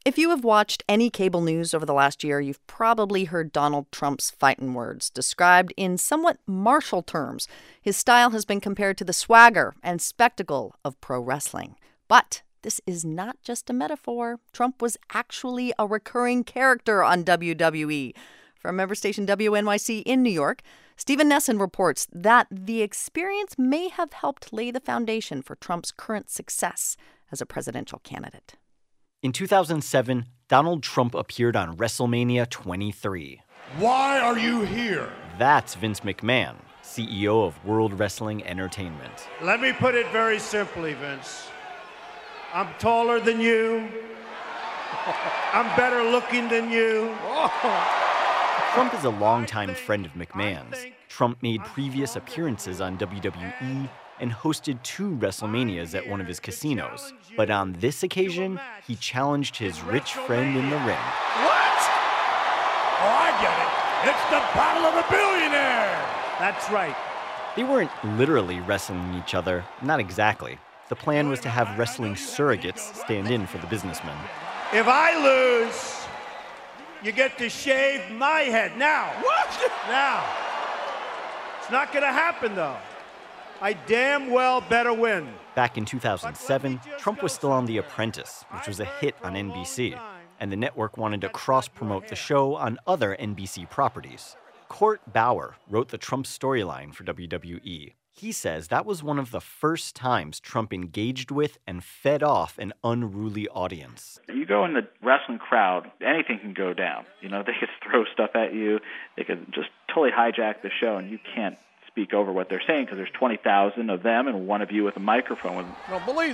If you have watched any cable news over the last year, you've probably heard Donald Trump's fighting words described in somewhat martial terms. His style has been compared to the swagger and spectacle of pro wrestling. But this is not just a metaphor. Trump was actually a recurring character on WWE. From member station WNYC in New York, Stephen Nesson reports that the experience may have helped lay the foundation for Trump's current success as a presidential candidate. In 2007, Donald Trump appeared on WrestleMania 23. Why are you here? That's Vince McMahon, CEO of World Wrestling Entertainment. Let me put it very simply, Vince. I'm taller than you. I'm better looking than you. Trump is a longtime friend of McMahon's. Trump made previous appearances on WWE and hosted 2 WrestleManias at one of his casinos. But on this occasion, he challenged his rich friend in the ring. What? Oh, I get it. It's the Battle of the Billionaire. That's right. They weren't literally wrestling each other, not exactly. The plan was to have wrestling surrogates stand in for the businessmen. If I lose, you get to shave my head. Now. What? Now. It's not going to happen, though. I damn well better win. Back in 2007, Trump was still on The Apprentice, which was a hit on NBC, and the network wanted to cross-promote the show on other NBC properties. Court Bauer wrote the Trump storyline for WWE. He says that was one of the first times Trump engaged with and fed off an unruly audience. You go in the wrestling crowd, anything can go down. You know, they could throw stuff at you. They could just totally hijack the show, and you can't speak over what they're saying because there's 20,000 of them and one of you with a microphone. Don't believe.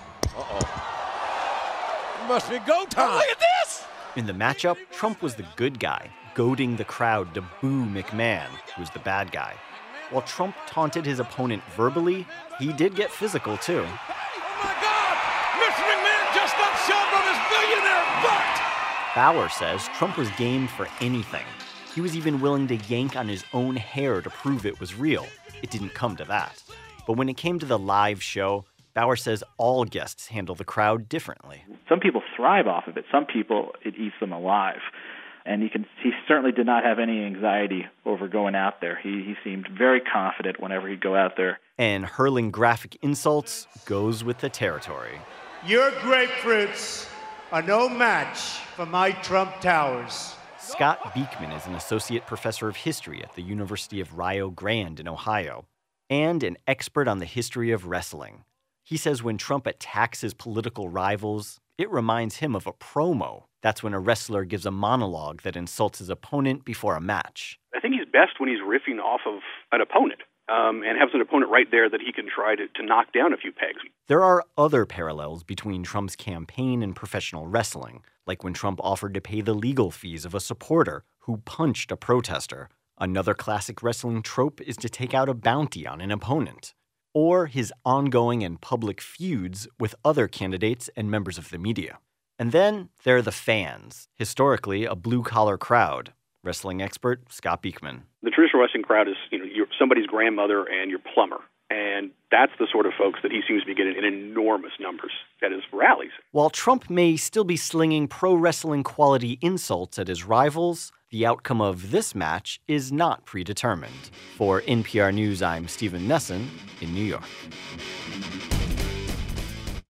It must be go time. Oh, look at this. In the matchup, Trump was the good guy, goading the crowd to boo McMahon, who was the bad guy. While Trump taunted his opponent verbally, he did get physical too. Oh my God! Mr. McMahon just got shoved on his billionaire butt! Bauer says Trump was game for anything. He was even willing to yank on his own hair to prove it was real. It didn't come to that. But when it came to the live show, Bauer says all guests handle the crowd differently. Some people thrive off of it. Some people, it eats them alive. And he certainly did not have any anxiety over going out there. He seemed very confident whenever he'd go out there. And hurling graphic insults goes with the territory. Your grapefruits are no match for my Trump Towers. Scott Beekman is an associate professor of history at the University of Rio Grande in Ohio, and an expert on the history of wrestling. He says when Trump attacks his political rivals, it reminds him of a promo. That's when a wrestler gives a monologue that insults his opponent before a match. I think he's best when he's riffing off of an opponent and has an opponent right there that he can try to knock down a few pegs. There are other parallels between Trump's campaign and professional wrestling, like when Trump offered to pay the legal fees of a supporter who punched a protester. Another classic wrestling trope is to take out a bounty on an opponent. Or his ongoing and public feuds with other candidates and members of the media. And then there are the fans, historically a blue-collar crowd. Wrestling expert Scott Beekman. The traditional wrestling crowd is, you're somebody's grandmother and your plumber. And that's the sort of folks that he seems to be getting in enormous numbers at his rallies. While Trump may still be slinging pro-wrestling quality insults at his rivals, the outcome of this match is not predetermined. For NPR News, I'm Stephen Nesson in New York.